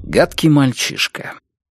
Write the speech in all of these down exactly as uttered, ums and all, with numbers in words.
Гадкий мальчишка.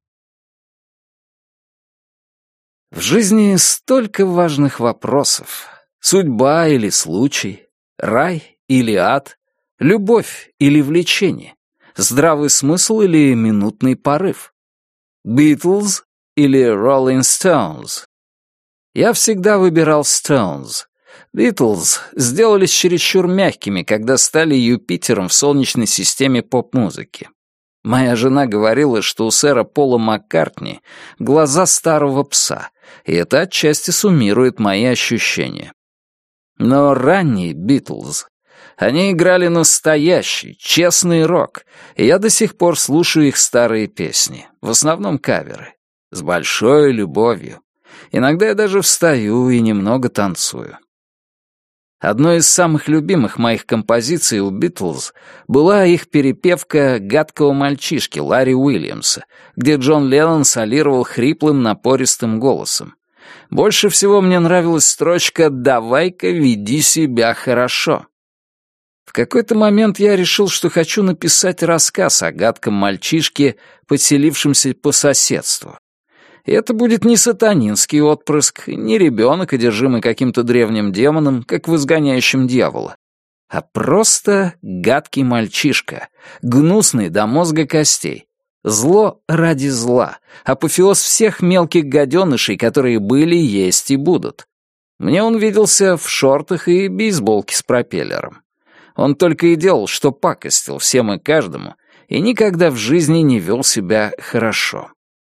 В жизни столько важных вопросов. Судьба или случай, рай или ад, любовь или влечение, здравый смысл или минутный порыв, Beatles или Rolling Stones. Я всегда выбирал Stones. Beatles сделались чересчур мягкими, когда стали Юпитером в Солнечной системе поп-музыки. Моя жена говорила, что у сэра Пола Маккартни глаза старого пса, и это отчасти суммирует мои ощущения. Но ранние Битлз, они играли настоящий, честный рок, и я до сих пор слушаю их старые песни, в основном каверы, с большой любовью. Иногда я даже встаю и немного танцую. Одной из самых любимых моих композиций у Битлз была их перепевка «Гадкого мальчишки» Ларри Уильямса, где Джон Леннон солировал хриплым напористым голосом. Больше всего мне нравилась строчка «Давай-ка веди себя хорошо». В какой-то момент я решил, что хочу написать рассказ о гадком мальчишке, поселившемся по соседству. И это будет не сатанинский отпрыск, не ребенок, одержимый каким-то древним демоном, как в «Изгоняющем дьявола», а просто гадкий мальчишка, гнусный до мозга костей. Зло ради зла, апофеоз всех мелких гаденышей, которые были, есть и будут. Мне он виделся в шортах и бейсболке с пропеллером. Он только и делал, что пакостил всем и каждому, и никогда в жизни не вел себя хорошо.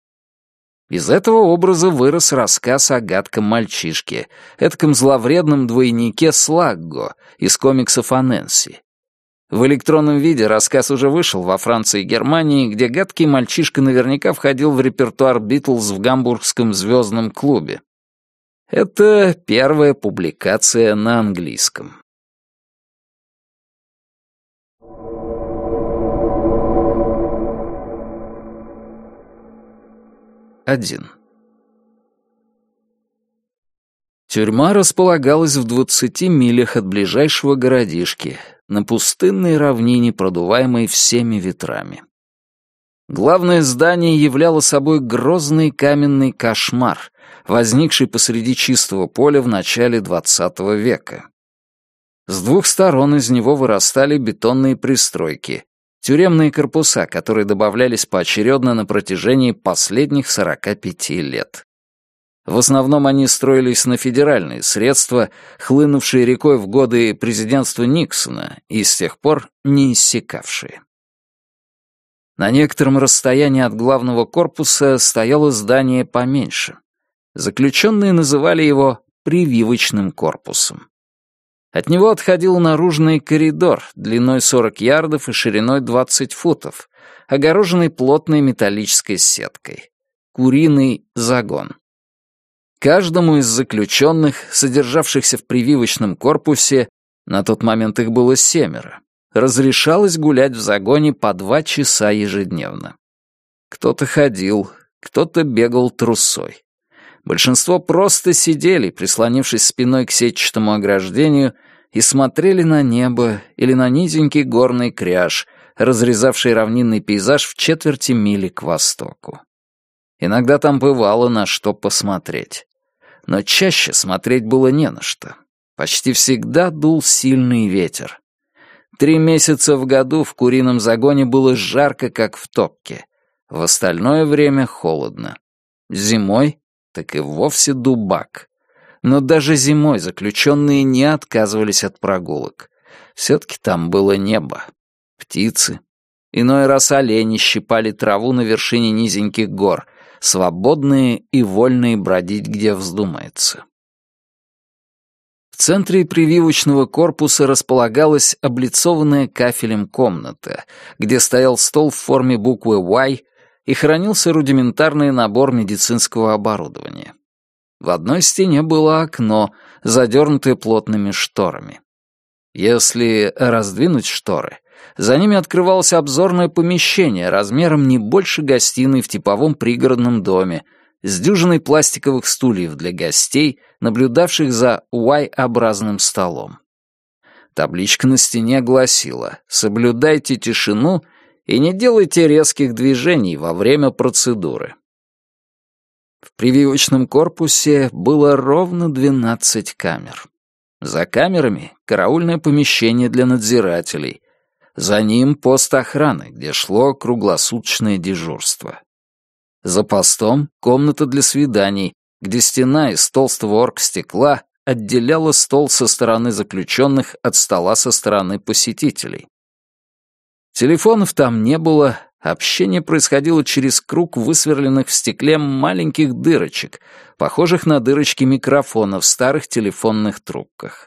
Из этого образа вырос рассказ о гадком мальчишке, эдаком зловредном двойнике Слагго из комиксов о Нэнси. В электронном виде рассказ уже вышел во Франции и Германии, где гадкий мальчишка наверняка входил в репертуар Битлз в гамбургском звездном клубе. Это первая публикация на английском. Один. Тюрьма располагалась в двадцати милях от ближайшего городишки, на пустынной равнине, продуваемой всеми ветрами. Главное здание являло собой грозный каменный кошмар, возникший посреди чистого поля в начале двадцатого века. С двух сторон из него вырастали бетонные пристройки, тюремные корпуса, которые добавлялись поочередно на протяжении последних сорока пяти лет. В основном они строились на федеральные средства, хлынувшие рекой в годы президентства Никсона и с тех пор не иссякавшие. На некотором расстоянии от главного корпуса стояло здание поменьше. Заключенные называли его прививочным корпусом. От него отходил наружный коридор длиной сорок ярдов и шириной двадцать футов, огороженный плотной металлической сеткой. Куриный загон. Каждому из заключенных, содержавшихся в прививочном корпусе, на тот момент их было семеро, разрешалось гулять в загоне по два часа ежедневно. Кто-то ходил, кто-то бегал трусой. Большинство просто сидели, прислонившись спиной к сетчатому ограждению, и смотрели на небо или на низенький горный кряж, разрезавший равнинный пейзаж в четверти мили к востоку. Иногда там бывало на что посмотреть. Но чаще смотреть было не на что. Почти всегда дул сильный ветер. Три месяца в году в курином загоне было жарко, как в топке. В остальное время холодно. Зимой так и вовсе дубак. Но даже зимой заключенные не отказывались от прогулок. Все-таки там было небо, птицы. Иной раз олени щипали траву на вершине низеньких гор, свободные и вольные бродить, где вздумается. В центре прививочного корпуса располагалась облицованная кафелем комната, где стоял стол в форме буквы «Y», и хранился рудиментарный набор медицинского оборудования. В одной стене было окно, задернутое плотными шторами. Если раздвинуть шторы, за ними открывалось обзорное помещение размером не больше гостиной в типовом пригородном доме, с дюжиной пластиковых стульев для гостей, наблюдавших за Y-образным столом. Табличка на стене гласила «Соблюдайте тишину» и не делайте резких движений во время процедуры. В прививочном корпусе было ровно двенадцать камер. За камерами — караульное помещение для надзирателей. За ним пост охраны, где шло круглосуточное дежурство. За постом — комната для свиданий, где стена из толстого оргстекла отделяла стол со стороны заключенных от стола со стороны посетителей. Телефонов там не было, общение происходило через круг высверленных в стекле маленьких дырочек, похожих на дырочки микрофона в старых телефонных трубках.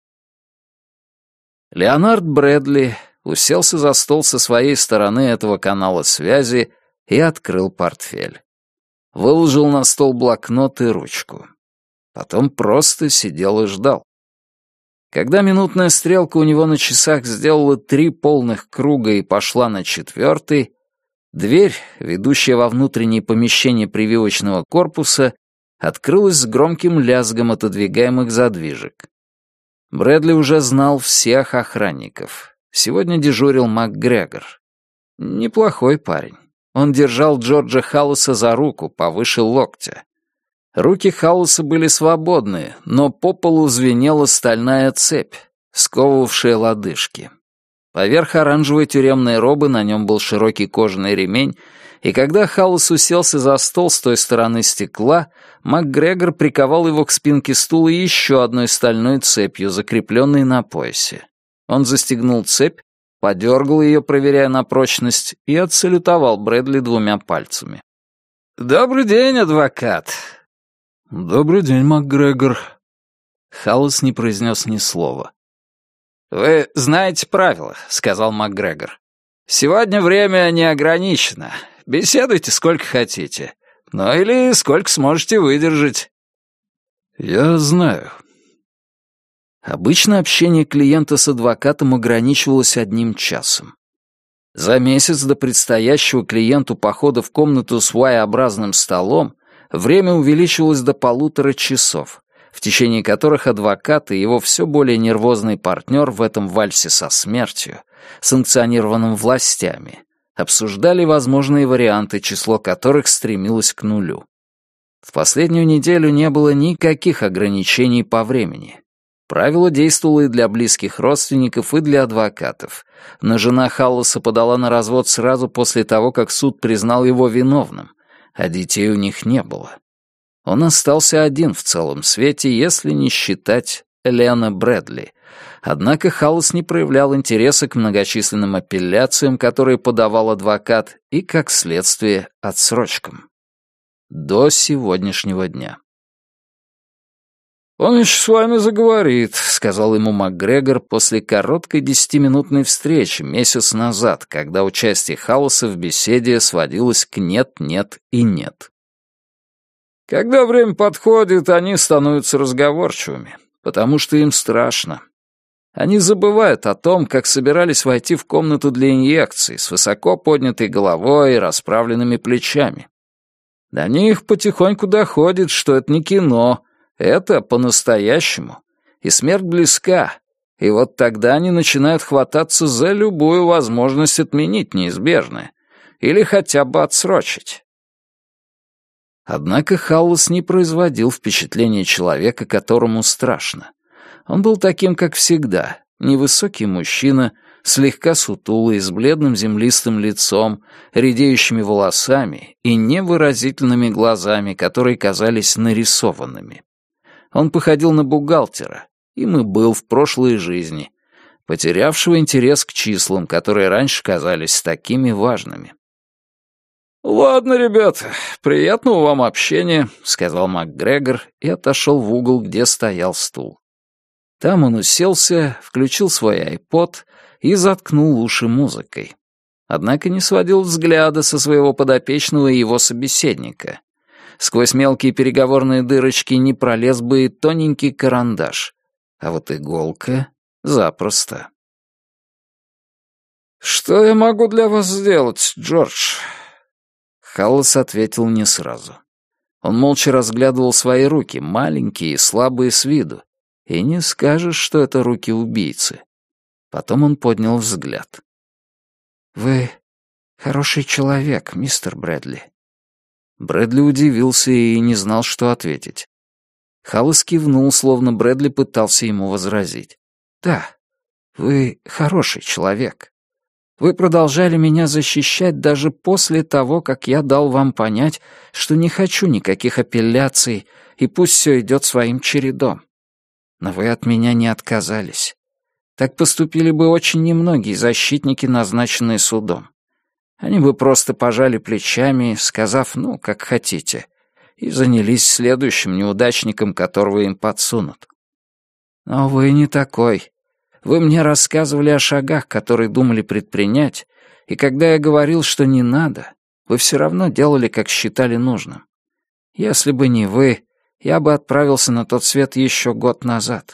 Леонард Брэдли уселся за стол со своей стороны этого канала связи и открыл портфель. Выложил на стол блокнот и ручку. Потом просто сидел и ждал. Когда минутная стрелка у него на часах сделала три полных круга и пошла на четвертый, дверь, ведущая во внутреннее помещение прививочного корпуса, открылась с громким лязгом отодвигаемых задвижек. Брэдли уже знал всех охранников. Сегодня дежурил МакГрегор. Неплохой парень. Он держал Джорджа Халласа за руку повыше локтя. Руки Халласа были свободны, но по полу звенела стальная цепь, сковывавшая лодыжки. Поверх оранжевой тюремной робы на нем был широкий кожаный ремень, и когда Халлас уселся за стол с той стороны стекла, МакГрегор приковал его к спинке стула еще одной стальной цепью, закрепленной на поясе. Он застегнул цепь, подергал ее, проверяя на прочность, и отсалютовал Брэдли двумя пальцами. «Добрый день, адвокат!» «Добрый день, МакГрегор». Халлас не произнес ни слова. «Вы знаете правила», — сказал МакГрегор. «Сегодня время не ограничено. Беседуйте сколько хотите. Ну или сколько сможете выдержать». «Я знаю». Обычно общение клиента с адвокатом ограничивалось одним часом. За месяц до предстоящего клиенту похода в комнату с Y-образным столом время увеличивалось до полутора часов, в течение которых адвокат и его все более нервозный партнер в этом вальсе со смертью, санкционированном властями, обсуждали возможные варианты, число которых стремилось к нулю. В последнюю неделю не было никаких ограничений по времени. Правило действовало и для близких родственников, и для адвокатов, но жена Халласа подала на развод сразу после того, как суд признал его виновным, а детей у них не было. Он остался один в целом свете, если не считать Лена Брэдли. Однако Халлас не проявлял интереса к многочисленным апелляциям, которые подавал адвокат, и, как следствие, отсрочкам. До сегодняшнего дня. «Он еще с вами заговорит», — сказал ему МакГрегор после короткой десятиминутной встречи месяц назад, когда участие Халласа в беседе сводилось к «нет, нет и нет». «Когда время подходит, они становятся разговорчивыми, потому что им страшно. Они забывают о том, как собирались войти в комнату для инъекций с высоко поднятой головой и расправленными плечами. До них потихоньку доходит, что это не кино, это по-настоящему, и смерть близка, и вот тогда они начинают хвататься за любую возможность отменить неизбежное или хотя бы отсрочить». Однако Халлас не производил впечатления человека, которому страшно. Он был таким, как всегда, невысокий мужчина, слегка сутулый, с бледным землистым лицом, редеющими волосами и невыразительными глазами, которые казались нарисованными. Он походил на бухгалтера, им и был в прошлой жизни, потерявшего интерес к числам, которые раньше казались такими важными. «Ладно, ребята, приятного вам общения», — сказал МакГрегор и отошел в угол, где стоял стул. Там он уселся, включил свой айпод и заткнул уши музыкой. Однако не сводил взгляда со своего подопечного и его собеседника. Сквозь мелкие переговорные дырочки не пролез бы и тоненький карандаш, а вот иголка — запросто. «Что я могу для вас сделать, Джордж?» Халлас ответил не сразу. Он молча разглядывал свои руки, маленькие и слабые с виду, и не скажешь, что это руки убийцы. Потом он поднял взгляд. «Вы Хороший человек, мистер Брэдли». Брэдли удивился и не знал, что ответить. Халлас кивнул, словно Брэдли пытался ему возразить. «Да, вы хороший человек. Вы продолжали меня защищать даже после того, как я дал вам понять, что не хочу никаких апелляций, и пусть все идет своим чередом. Но вы от меня не отказались. Так поступили бы очень немногие защитники, назначенные судом. Они бы просто пожали плечами, сказав «ну, как хотите», и занялись следующим неудачником, которого им подсунут. Но вы не такой. Вы мне рассказывали о шагах, которые думали предпринять, и когда я говорил, что не надо, вы все равно делали, как считали нужным. Если бы не вы, я бы отправился на тот свет еще год назад».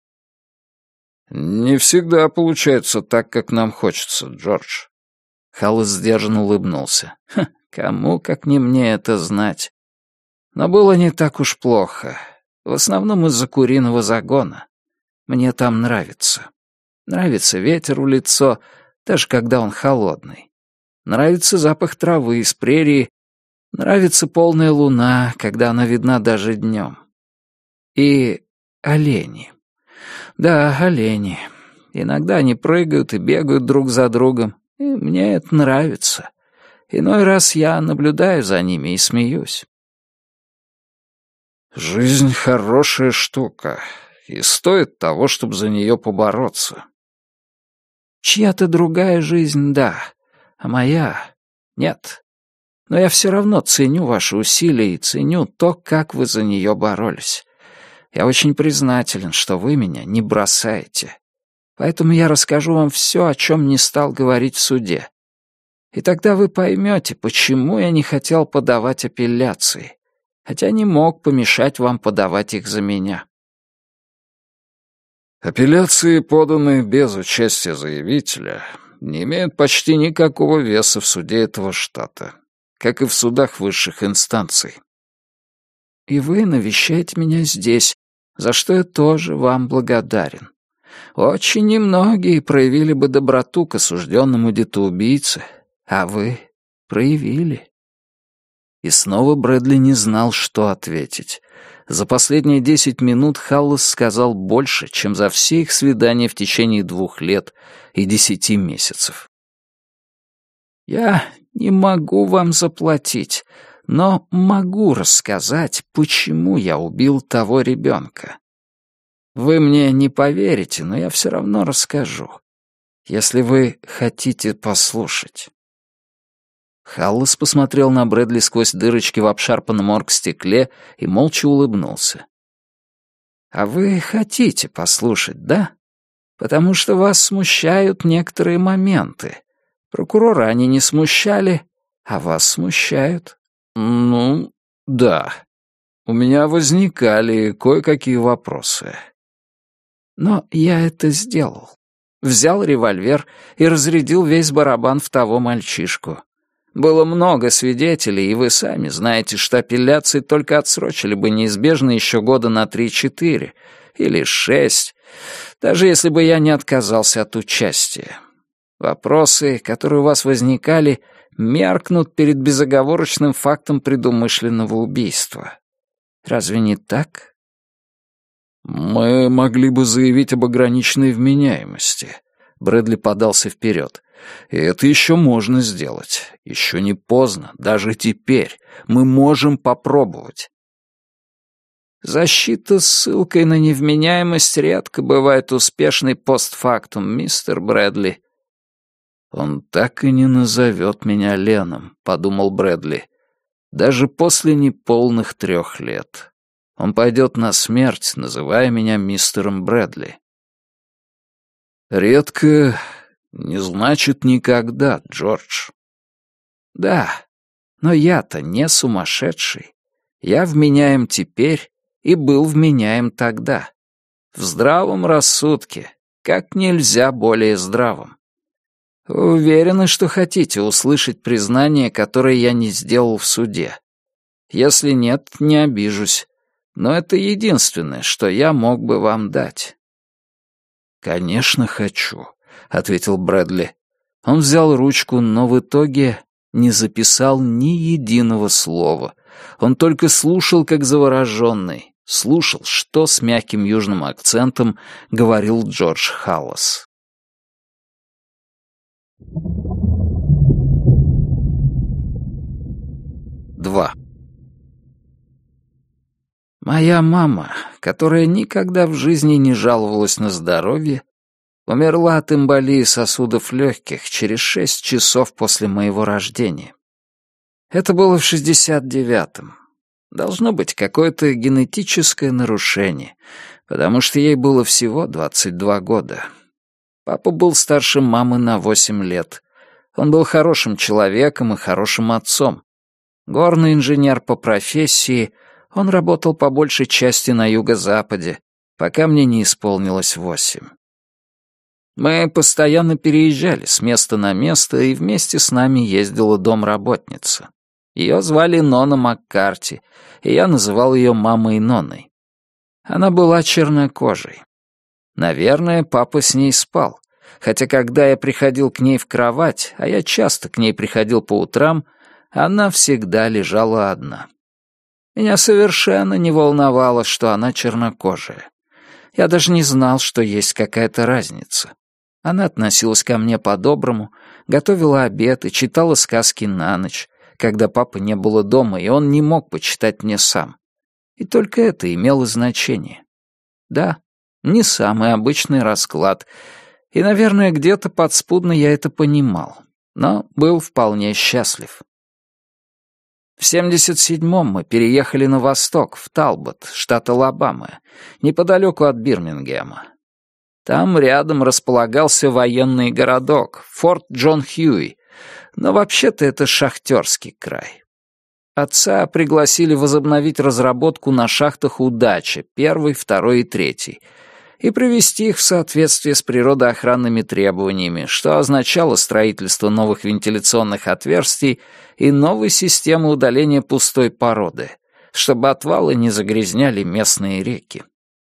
«Не всегда получается так, как нам хочется, Джордж». Халлас сдержанно улыбнулся. «Ха, кому, как не мне, это знать. Но было не так уж плохо. В основном из-за куриного загона. Мне там нравится. Нравится ветер в лицо, даже когда он холодный. Нравится запах травы из прерии. Нравится полная луна, когда она видна даже днем. И олени. Да, олени. Иногда они прыгают и бегают друг за другом, и мне это нравится. Иной раз я наблюдаю за ними и смеюсь». «Жизнь хорошая штука, и стоит того, чтобы за нее побороться». «Чья-то другая жизнь, да, а моя — нет. Но я все равно ценю ваши усилия и ценю то, как вы за нее боролись. Я очень признателен, что вы меня не бросаете. Поэтому я расскажу вам все, о чем не стал говорить в суде. И тогда вы поймете, почему я не хотел подавать апелляции, хотя не мог помешать вам подавать их за меня». «Апелляции, поданные без участия заявителя, не имеют почти никакого веса в суде этого штата, как и в судах высших инстанций». «И вы навещаете меня здесь, за что я тоже вам благодарен. Очень немногие проявили бы доброту к осужденному детоубийце, а вы проявили». И снова Брэдли не знал, что ответить. За последние десять минут Халлас сказал больше, чем за все их свидания в течение двух лет и десяти месяцев. «Я не могу вам заплатить, но могу рассказать, почему я убил того ребенка. Вы мне не поверите, но я все равно расскажу, если вы хотите послушать». Халлас посмотрел на Брэдли сквозь дырочки в обшарпанном оргстекле и молча улыбнулся. «А вы хотите послушать, да? Потому что вас смущают некоторые моменты. Прокурора они не смущали, а вас смущают». «Ну, да. У меня возникали кое-какие вопросы». «Но я это сделал. Взял револьвер и разрядил весь барабан в того мальчишку. Было много свидетелей, и вы сами знаете, что апелляции только отсрочили бы неизбежно еще года на три-четыре или шесть, даже если бы я не отказался от участия. Вопросы, которые у вас возникали, меркнут перед безоговорочным фактом предумышленного убийства. Разве не так?» «Мы могли бы заявить об ограниченной вменяемости». Брэдли подался вперед. «И это еще можно сделать. Еще не поздно, даже теперь. Мы можем попробовать». «Защита с ссылкой на невменяемость редко бывает успешной постфактум, мистер Брэдли». «Он так и не назовет меня Леном», — подумал Брэдли. «Даже после неполных трех лет. Он пойдет на смерть, называя меня мистером Брэдли». «Редко не значит никогда, Джордж». «Да, но я-то не сумасшедший. Я вменяем теперь и был вменяем тогда. В здравом рассудке, как нельзя более здравом. Вы уверены, что хотите услышать признание, которое я не сделал в суде? Если нет, не обижусь. Но это единственное, что я мог бы вам дать». «Конечно, хочу», — ответил Брэдли. Он взял ручку, но в итоге не записал ни единого слова. Он только слушал, как завороженный, слушал, что с мягким южным акцентом говорил Джордж Халлас. Два. Моя мама, которая никогда в жизни не жаловалась на здоровье, умерла от эмболии сосудов легких через шесть часов после моего рождения. Это было в шестьдесят девятом. Должно быть какое-то генетическое нарушение, потому что ей было всего двадцать два года. Папа был старше мамы на восемь лет. Он был хорошим человеком и хорошим отцом. Горный инженер по профессии, он работал по большей части на юго-западе, пока мне не исполнилось восемь. Мы постоянно переезжали с места на место, и вместе с нами ездила домработница. Ее звали Нона Маккарти, и я называл ее мамой Ноной. Она была чернокожей. Наверное, папа с ней спал, хотя когда я приходил к ней в кровать, а я часто к ней приходил по утрам, она всегда лежала одна. Меня совершенно не волновало, что она чернокожая. Я даже не знал, что есть какая-то разница. Она относилась ко мне по-доброму, готовила обед и читала сказки на ночь, когда папы не было дома, и он не мог почитать мне сам. И только это имело значение. Да, не самый обычный расклад, и, наверное, где-то подспудно я это понимал, но был вполне счастлив. В семьдесят седьмом мы переехали на восток, в Талбот, штат Алабама, неподалеку от Бирмингема. Там рядом располагался военный городок, форт Джон Хьюи, но вообще-то это шахтерский край. Отца пригласили возобновить разработку на шахтах «Удача», первой, второй и третьей, и привести их в соответствие с природоохранными требованиями, что означало строительство новых вентиляционных отверстий и новой системы удаления пустой породы, чтобы отвалы не загрязняли местные реки.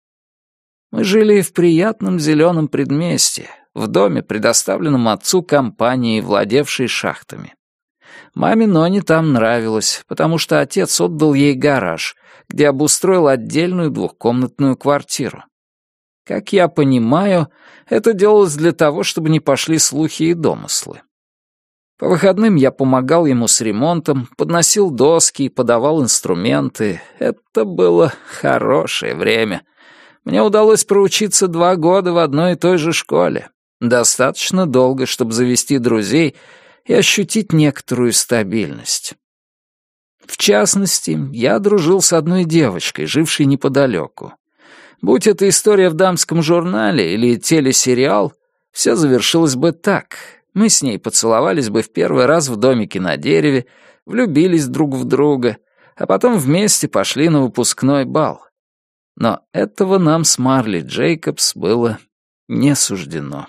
Мы жили в приятном зеленом предместье, в доме, предоставленном отцу компании, владевшей шахтами. Маме Ноне там нравилось, потому что отец отдал ей гараж, где обустроил отдельную двухкомнатную квартиру. Как я понимаю, это делалось для того, чтобы не пошли слухи и домыслы. По выходным я помогал ему с ремонтом, подносил доски и подавал инструменты. Это было хорошее время. Мне удалось проучиться два года в одной и той же школе. Достаточно долго, чтобы завести друзей и ощутить некоторую стабильность. В частности, я дружил с одной девочкой, жившей неподалеку. Будь это история в дамском журнале или телесериал, все завершилось бы так. Мы с ней поцеловались бы в первый раз в домике на дереве, влюбились друг в друга, а потом вместе пошли на выпускной бал. Но этого нам с Марли Джейкобс было не суждено.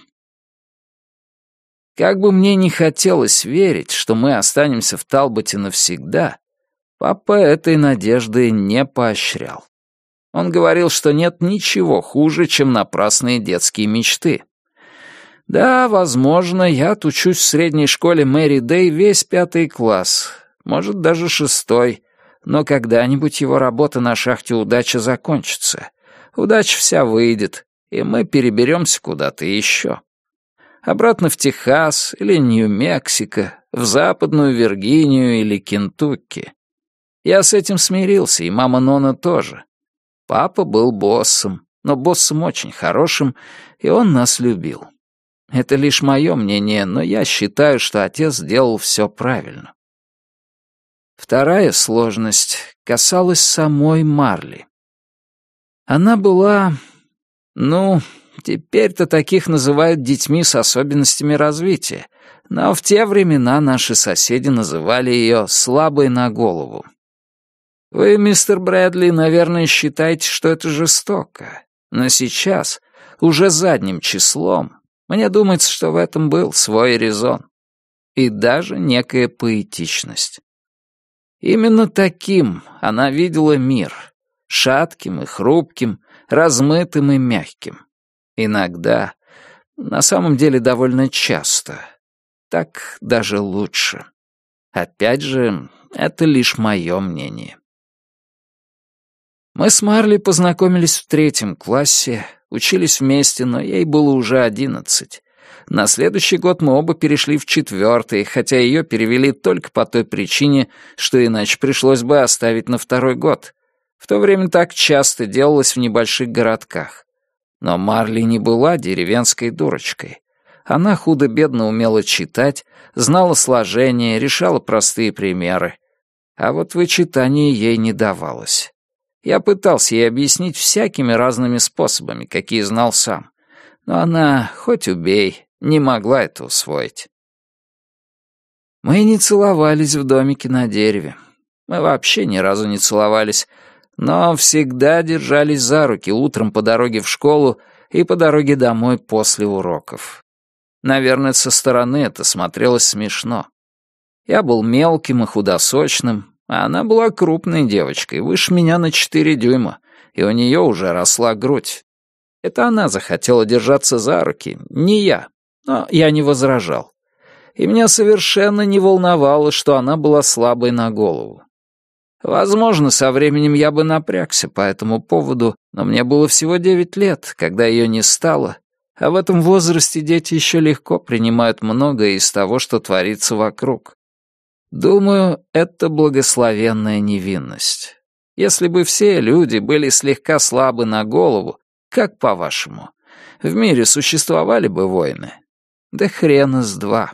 Как бы мне ни хотелось верить, что мы останемся в Талботе навсегда, папа этой надежды не поощрял. Он говорил, что нет ничего хуже, чем напрасные детские мечты. Да, возможно, я отучусь в средней школе Мэри Дэй весь пятый класс, может, даже шестой, но когда-нибудь его работа на шахте «Удача» закончится. Удача вся выйдет, и мы переберемся куда-то еще. Обратно в Техас или Нью-Мексико, в Западную Виргинию или Кентукки. Я с этим смирился, и мама Нона тоже. Папа был боссом, но боссом очень хорошим, и он нас любил. Это лишь мое мнение, но я считаю, что отец сделал все правильно. Вторая сложность касалась самой Марли. Она была, ну, теперь-то таких называют детьми с особенностями развития, но в те времена наши соседи называли ее «слабой на голову». Вы, мистер Брэдли, наверное, считаете, что это жестоко, но сейчас, уже задним числом, мне думается, что в этом был свой резон и даже некая поэтичность. Именно таким она видела мир, шатким и хрупким, размытым и мягким. Иногда, на самом деле довольно часто, так даже лучше. Опять же, это лишь мое мнение. Мы с Марли познакомились в третьем классе, учились вместе, но ей было уже одиннадцать. На следующий год мы оба перешли в четвертый, хотя ее перевели только по той причине, что иначе пришлось бы оставить на второй год. В то время так часто делалось в небольших городках. Но Марли не была деревенской дурочкой. Она худо-бедно умела читать, знала сложение, решала простые примеры. А вот вычитание ей не давалось. Я пытался ей объяснить всякими разными способами, какие знал сам. Но она, хоть убей, не могла это усвоить. Мы не целовались в домике на дереве. Мы вообще ни разу не целовались, но всегда держались за руки утром по дороге в школу и по дороге домой после уроков. Наверное, со стороны это смотрелось смешно. Я был мелким и худосочным, а она была крупной девочкой, выше меня на четыре дюйма, и у нее уже росла грудь. Это она захотела держаться за руки, не я, но я не возражал. И меня совершенно не волновало, что она была слабой на голову. Возможно, со временем я бы напрягся по этому поводу, но мне было всего девять лет, когда ее не стало, а в этом возрасте дети еще легко принимают многое из того, что творится вокруг. Думаю, это благословенная невинность. Если бы все люди были слегка слабы на голову, как по-вашему, в мире существовали бы войны? Да хрена с два.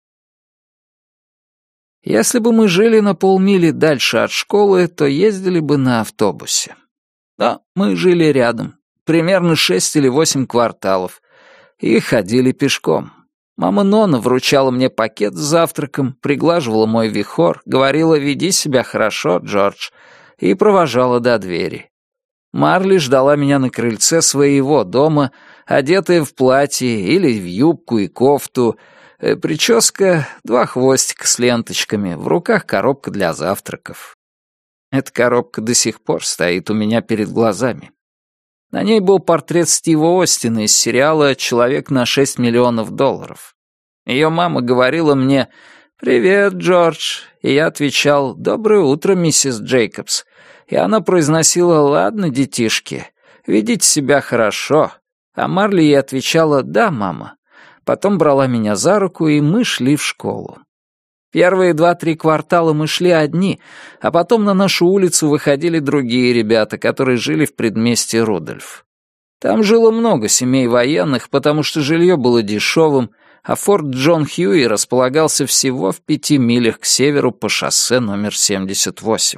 Если бы мы жили на полмили дальше от школы, то ездили бы на автобусе. Да, мы жили рядом, примерно шесть или восемь кварталов, и ходили пешком. Мама Нона вручала мне пакет с завтраком, приглаживала мой вихор, говорила «Веди себя хорошо, Джордж», и провожала до двери. Марли ждала меня на крыльце своего дома, одетая в платье или в юбку и кофту, прическа, два хвостика с ленточками, в руках коробка для завтраков. Эта коробка до сих пор стоит у меня перед глазами. На ней был портрет Стива Остина из сериала «Человек на шесть миллионов долларов». Ее мама говорила мне «Привет, Джордж», и я отвечал «Доброе утро, миссис Джейкобс», и она произносила «Ладно, детишки, ведите себя хорошо», а Марли ей отвечала «Да, мама». Потом брала меня за руку, и мы шли в школу. Первые два-три квартала мы шли одни, а потом на нашу улицу выходили другие ребята, которые жили в предместье Рудольф. Там жило много семей военных, потому что жилье было дешевым, а форт Джон Хьюи располагался всего в пяти милях к северу по шоссе номер семьдесят восемь.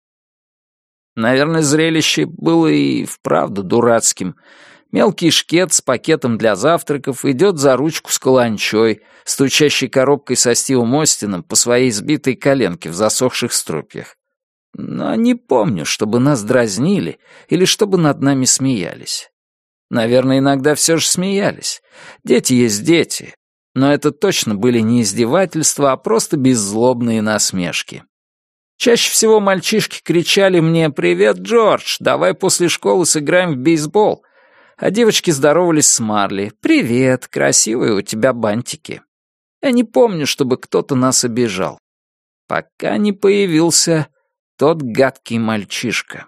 Наверное, зрелище было и вправду дурацким. Мелкий шкет с пакетом для завтраков идет за ручку с каланчой, стучащей коробкой со Стивом Остином по своей сбитой коленке в засохших струпьях. Но не помню, чтобы нас дразнили или чтобы над нами смеялись. Наверное, иногда все же смеялись. Дети есть дети. Но это точно были не издевательства, а просто беззлобные насмешки. Чаще всего мальчишки кричали мне «Привет, Джордж, давай после школы сыграем в бейсбол», а девочки здоровались с Марли «Привет, красивые у тебя бантики». Я не помню, чтобы кто-то нас обижал. Пока не появился тот гадкий мальчишка.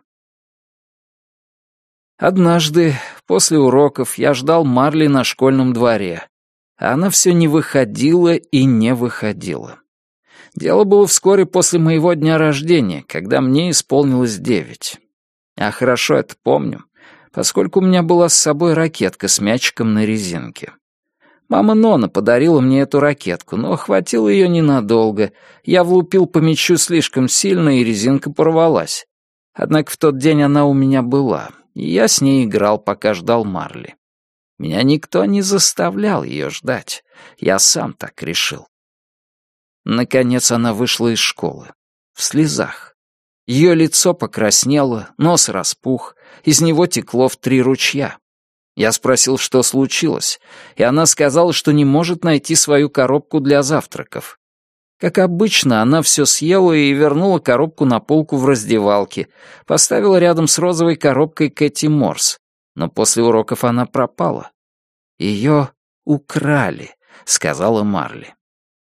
Однажды, после уроков, я ждал Марли на школьном дворе, а она все не выходила и не выходила. Дело было вскоре после моего дня рождения, когда мне исполнилось девять. Я хорошо это помню, поскольку у меня была с собой ракетка с мячиком на резинке. Мама Нона подарила мне эту ракетку, но хватило ее ненадолго. Я влупил по мячу слишком сильно, и резинка порвалась. Однако в тот день она у меня была, и я с ней играл, пока ждал Марли. Меня никто не заставлял ее ждать. Я сам так решил. Наконец она вышла из школы. В слезах. Ее лицо покраснело, нос распух, из него текло в три ручья. Я спросил, что случилось, и она сказала, что не может найти свою коробку для завтраков. Как обычно, она все съела и вернула коробку на полку в раздевалке, поставила рядом с розовой коробкой Кэти Морс, но после уроков она пропала. «Ее украли», — сказала Марли.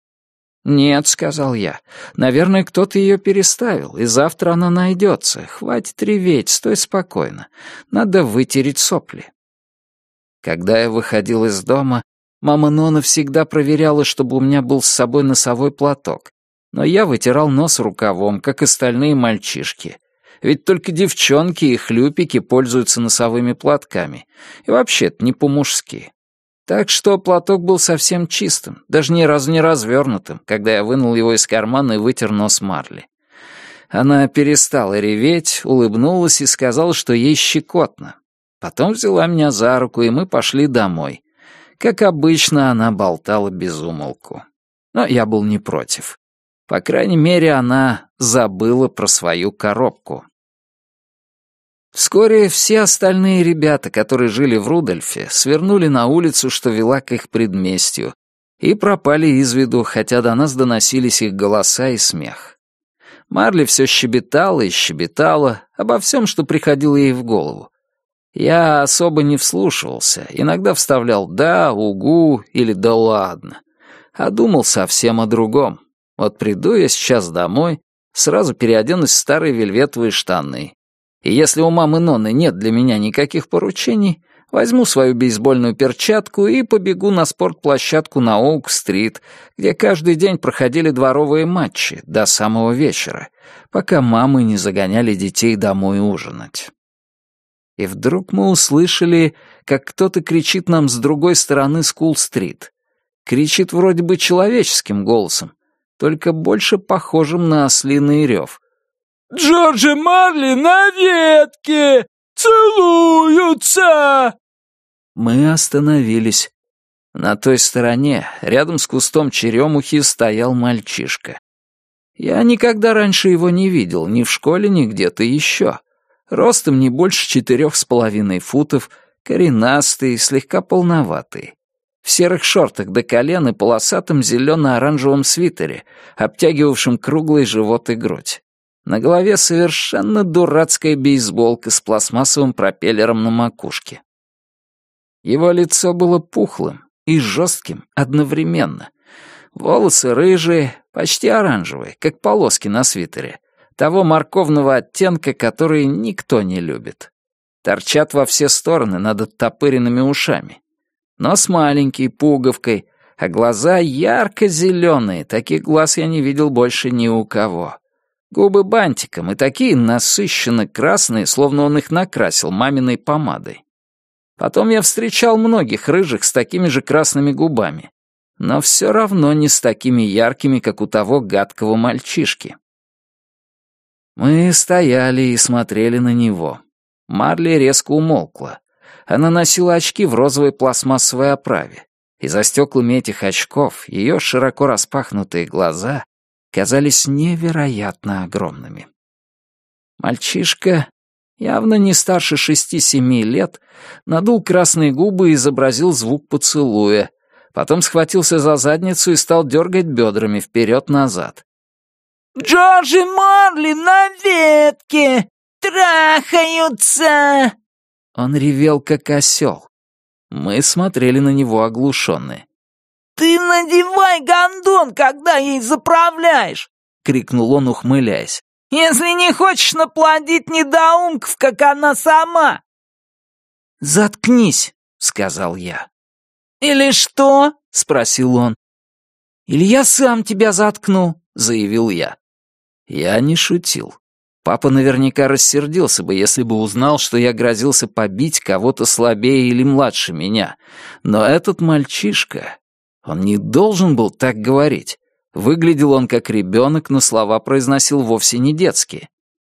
«Нет», — сказал я. «Наверное, кто-то ее переставил, и завтра она найдется. Хватит реветь, стой спокойно. Надо вытереть сопли». Когда я выходил из дома, мама Нона всегда проверяла, чтобы у меня был с собой носовой платок. Но я вытирал нос рукавом, как остальные мальчишки. Ведь только девчонки и хлюпики пользуются носовыми платками. И вообще-то не по-мужски. Так что платок был совсем чистым, даже ни разу не развернутым, когда я вынул его из кармана и вытер нос Марли. Она перестала реветь, улыбнулась и сказала, что ей щекотно. Потом взяла меня за руку, и мы пошли домой. Как обычно, она болтала без умолку. Но я был не против. По крайней мере, она забыла про свою коробку. Вскоре все остальные ребята, которые жили в Рудольфе, свернули на улицу, что вела к их предместью, и пропали из виду, хотя до нас доносились их голоса и смех. Марли все щебетала и щебетала обо всем, что приходило ей в голову. Я особо не вслушивался, иногда вставлял «да», «угу» или «да ладно», а думал совсем о другом. Вот приду я сейчас домой, сразу переоденусь в старые вельветовые штаны. И если у мамы Ноны нет для меня никаких поручений, возьму свою бейсбольную перчатку и побегу на спортплощадку на Оук-стрит, где каждый день проходили дворовые матчи до самого вечера, пока мамы не загоняли детей домой ужинать. И вдруг мы услышали, как кто-то кричит нам с другой стороны Скул-стрит. Кричит вроде бы человеческим голосом, только больше похожим на ослиный рев. «Джордж и Марли на ветке! Целуются!» Мы остановились. На той стороне, рядом с кустом черемухи, стоял мальчишка. Я никогда раньше его не видел, ни в школе, ни где-то еще. Ростом не больше четырех с половиной футов, коренастый, слегка полноватый. В серых шортах до колен и полосатом зелено-оранжевом свитере, обтягивавшем круглый живот и грудь. На голове совершенно дурацкая бейсболка с пластмассовым пропеллером на макушке. Его лицо было пухлым и жестким одновременно. Волосы рыжие, почти оранжевые, как полоски на свитере. Того морковного оттенка, который никто не любит. Торчат во все стороны над оттопыренными ушами. Нос маленький, пуговкой, а глаза ярко-зеленые. Таких глаз я не видел больше ни у кого. Губы бантиком и такие насыщенно красные, словно он их накрасил маминой помадой. Потом я встречал многих рыжих с такими же красными губами, но все равно не с такими яркими, как у того гадкого мальчишки. Мы стояли и смотрели на него. Марли резко умолкла. Она носила очки в розовой пластмассовой оправе, и за стеклами этих очков ее широко распахнутые глаза казались невероятно огромными. Мальчишка, явно не старше шести-семи лет, надул красные губы и изобразил звук поцелуя, потом схватился за задницу и стал дергать бедрами вперед-назад. «Джордж и Марли на ветке! Трахаются!» Он ревел, как осел. Мы смотрели на него оглушенные. «Ты надевай гондон, когда ей заправляешь!» — крикнул он, ухмыляясь. «Если не хочешь наплодить недоумков, как она сама!» «Заткнись!» — сказал я. «Или что?» — спросил он. «Или я сам тебя заткну!» — заявил я. Я не шутил. Папа наверняка рассердился бы, если бы узнал, что я грозился побить кого-то слабее или младше меня. Но этот мальчишка... Он не должен был так говорить. Выглядел он как ребенок, но слова произносил вовсе не детские.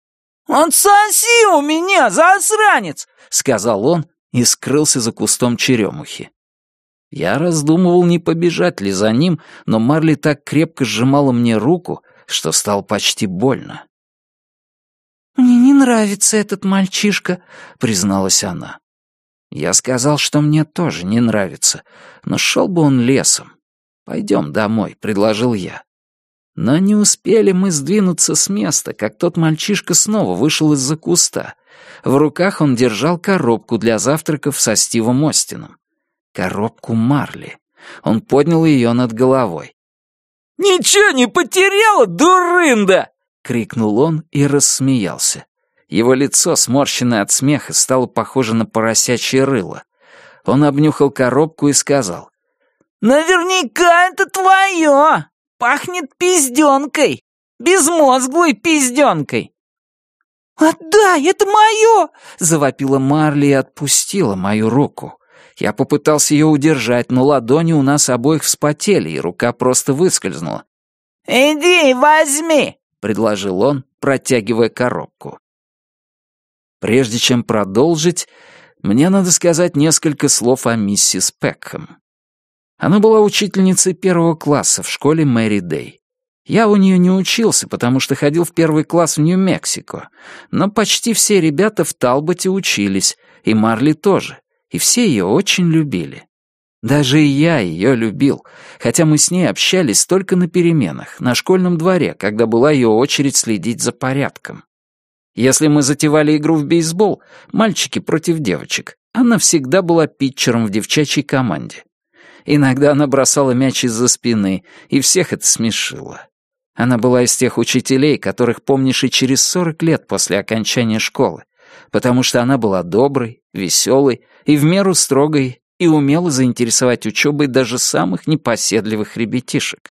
«Отсоси у меня, засранец!» — сказал он и скрылся за кустом черемухи. Я раздумывал, не побежать ли за ним, но Марли так крепко сжимала мне руку, что стало почти больно. «Мне не нравится этот мальчишка», — призналась она. Я сказал, что мне тоже не нравится, но шел бы он лесом. «Пойдем домой», — предложил я. Но не успели мы сдвинуться с места, как тот мальчишка снова вышел из-за куста. В руках он держал коробку для завтраков со Стивом Остином. Коробку Марли. Он поднял ее над головой. «Ничего не потеряла, дурында!» — крикнул он и рассмеялся. Его лицо, сморщенное от смеха, стало похоже на поросячье рыло. Он обнюхал коробку и сказал: «Наверняка это твое! Пахнет пизденкой! Безмозглой пизденкой!» «Отдай, это мое!» — завопила Марли и отпустила мою руку. Я попытался ее удержать, но ладони у нас обоих вспотели, и рука просто выскользнула. «Иди, возьми!» — предложил он, протягивая коробку. Прежде чем продолжить, мне надо сказать несколько слов о миссис Пекхэм. Она была учительницей первого класса в школе Мэри Дэй. Я у нее не учился, потому что ходил в первый класс в Нью-Мексико, но почти все ребята в Талботе учились, и Марли тоже, и все ее очень любили. Даже и я ее любил, хотя мы с ней общались только на переменах, на школьном дворе, когда была ее очередь следить за порядком. Если мы затевали игру в бейсбол, мальчики против девочек, она всегда была питчером в девчачьей команде. Иногда она бросала мяч из-за спины, и всех это смешило. Она была из тех учителей, которых помнишь и через сорок лет после окончания школы, потому что она была доброй, веселой и в меру строгой и умела заинтересовать учебой даже самых непоседливых ребятишек.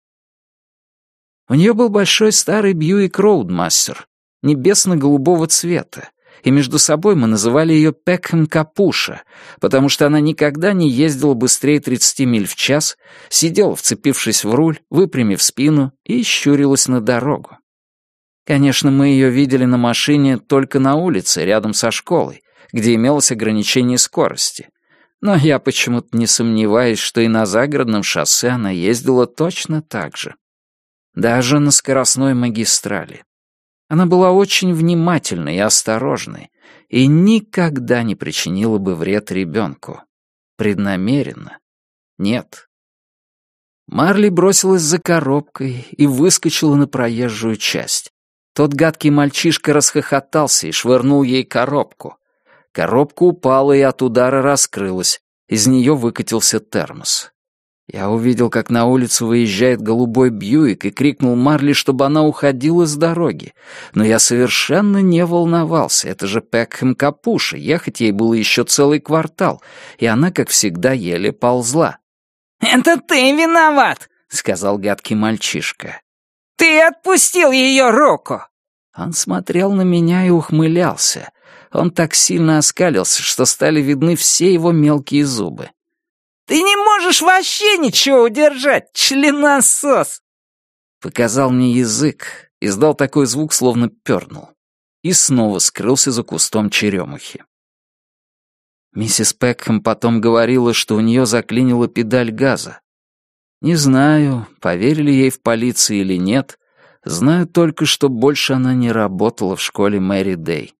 У нее был большой старый Бьюик Роудмастер, небесно-голубого цвета, и между собой мы называли ее Пекхэм Капуша, потому что она никогда не ездила быстрее тридцати миль в час, сидела, вцепившись в руль, выпрямив спину и щурилась на дорогу. Конечно, мы ее видели на машине только на улице, рядом со школой, где имелось ограничение скорости. Но я почему-то не сомневаюсь, что и на загородном шоссе она ездила точно так же. Даже на скоростной магистрали. Она была очень внимательной и осторожной и никогда не причинила бы вред ребенку. Преднамеренно? Нет. Марли бросилась за коробкой и выскочила на проезжую часть. Тот гадкий мальчишка расхохотался и швырнул ей коробку. Коробка упала и от удара раскрылась. Из нее выкатился термос. Я увидел, как на улицу выезжает голубой Бьюик, и крикнул Марли, чтобы она уходила с дороги. Но я совершенно не волновался. Это же Пекхэм Капуша, ехать ей было еще целый квартал, и она, как всегда, еле ползла. «Это ты виноват», — сказал гадкий мальчишка. «Ты отпустил ее руку!» Он смотрел на меня и ухмылялся. Он так сильно оскалился, что стали видны все его мелкие зубы. «Ты не можешь вообще ничего удержать, членосос!» Показал мне язык, издал такой звук, словно пернул. И снова скрылся за кустом черемухи. Миссис Пекхэм потом говорила, что у нее заклинила педаль газа. Не знаю, поверили ей в полиции или нет, знаю только, что больше она не работала в школе Мэри Дэй.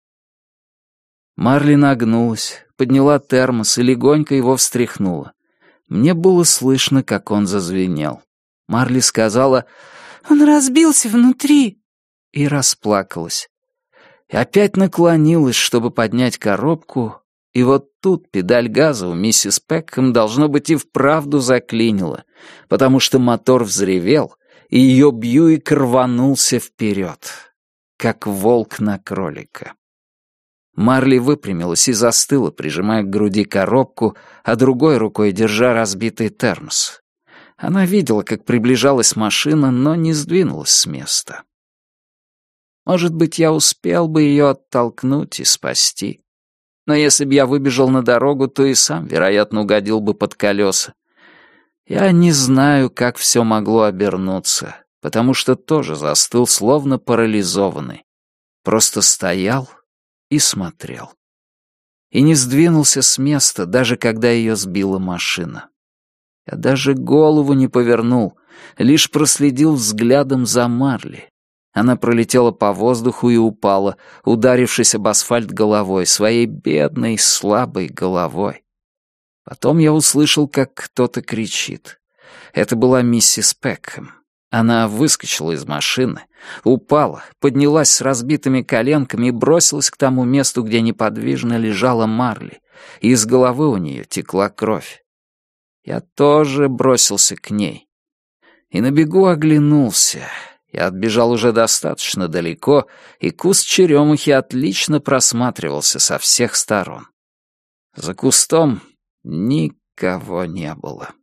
Марли нагнулась, подняла термос и легонько его встряхнула. Мне было слышно, как он зазвенел. Марли сказала: «Он разбился внутри», и расплакалась. И опять наклонилась, чтобы поднять коробку, и вот тут педаль газа у миссис Пекхэм, должно быть, и вправду заклинила, потому что мотор взревел, и ее Бьюик рванулся вперед, как волк на кролика. Марли выпрямилась и застыла, прижимая к груди коробку, а другой рукой держа разбитый термос. Она видела, как приближалась машина, но не сдвинулась с места. Может быть, я успел бы ее оттолкнуть и спасти. Но если бы я выбежал на дорогу, то и сам, вероятно, угодил бы под колеса. Я не знаю, как все могло обернуться, потому что тоже застыл, словно парализованный. Просто стоял и смотрел. И не сдвинулся с места, даже когда ее сбила машина. Я даже голову не повернул, лишь проследил взглядом за Марли. Она пролетела по воздуху и упала, ударившись об асфальт головой, своей бедной, слабой головой. Потом я услышал, как кто-то кричит. Это была миссис Пекхэм. Она выскочила из машины, упала, поднялась с разбитыми коленками и бросилась к тому месту, где неподвижно лежала Марли, и из головы у нее текла кровь. Я тоже бросился к ней. и на бегу оглянулся. Я отбежал уже достаточно далеко, и куст черемухи отлично просматривался со всех сторон. За кустом никого не было.